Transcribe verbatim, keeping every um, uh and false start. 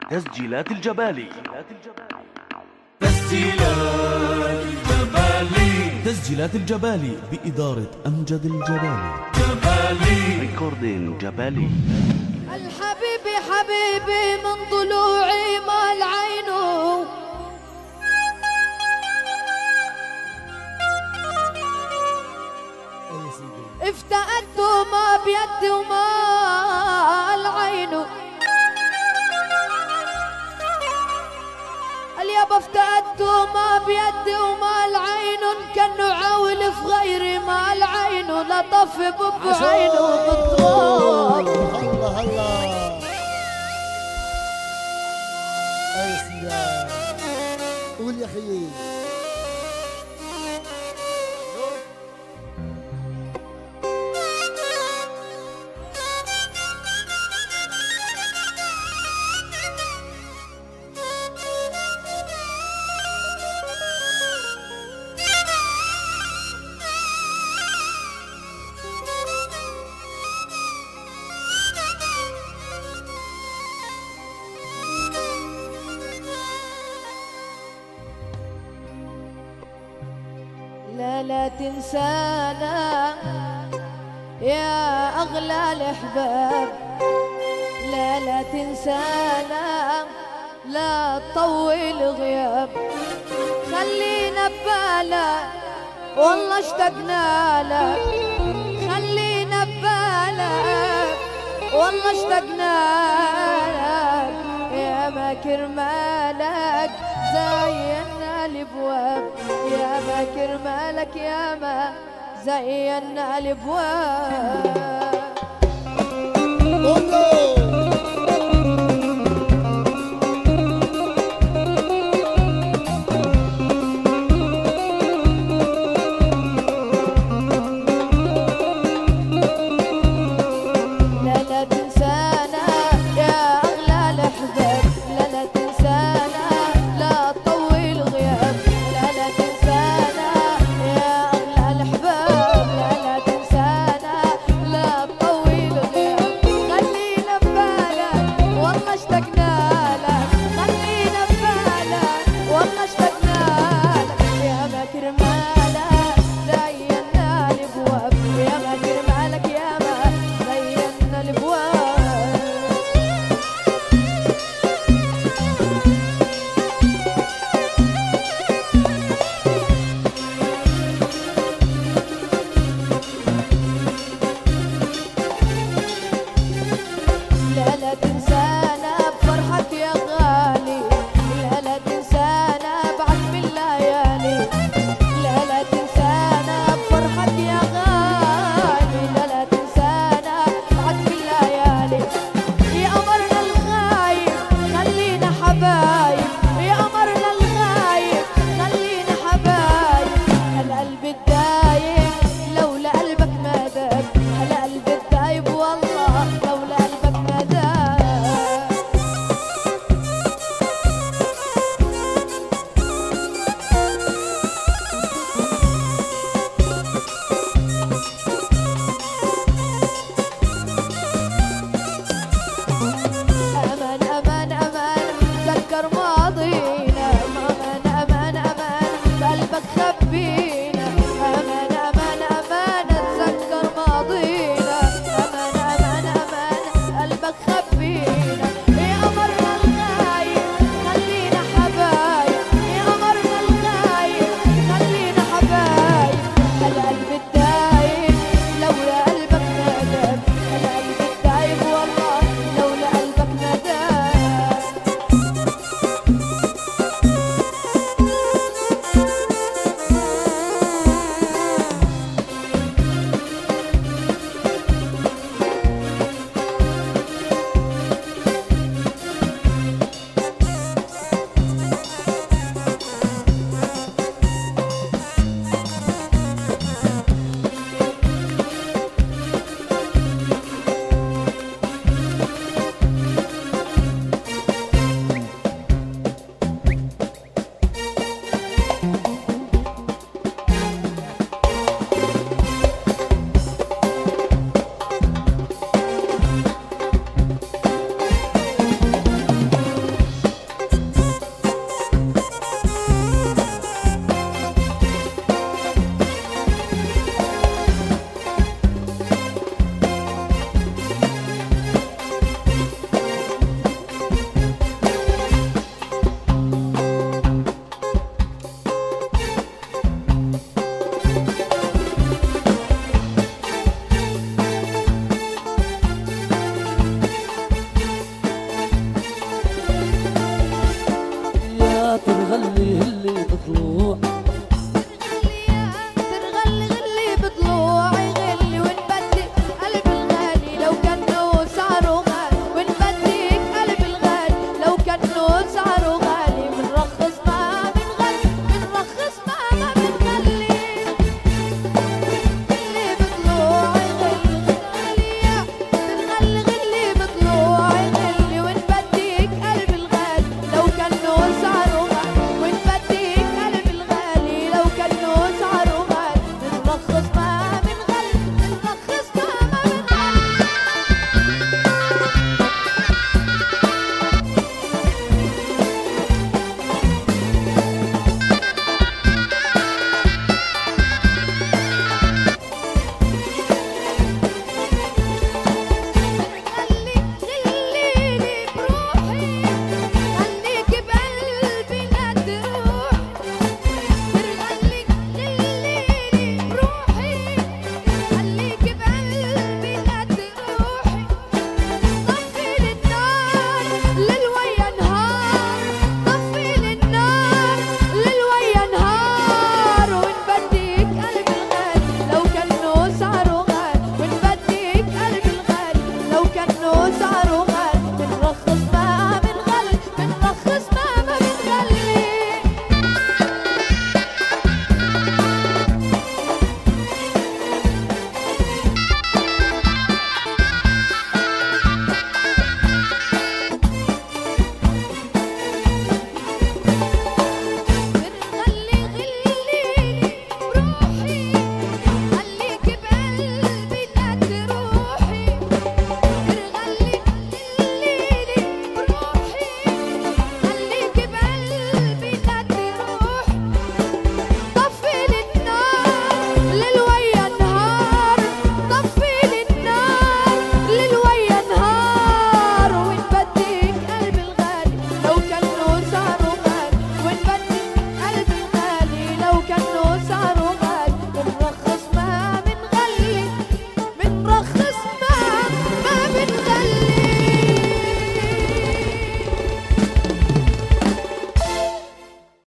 تسجيلات الجبالي. تسجيلات الجبالي. تسجيلات الجبالي بإدارة أمجد الجبالي. جبالي ريكوردين جبالي. الحبيبي حبيبي من ضلوعي مال عينه، افتقدت ما بيدي ومال عينه، اليابا افتقدت ما بيدي ومال عينه، كانه عاول في غيري مال عينه، لطف بب عينه بالتراب. هلا هلا يا سيدي قول يا خيي. لا لا تنسانا يا أغلى الأحباب، لا لا تنسانا، لا تطول غياب، خلينا ببالك والله اشتقنا لك، خلينا ببالك والله اشتقنا لك، يا ما كرمالك زينا الابواب، يا ما كرمالك يا ما زينا الابواب. Hashtag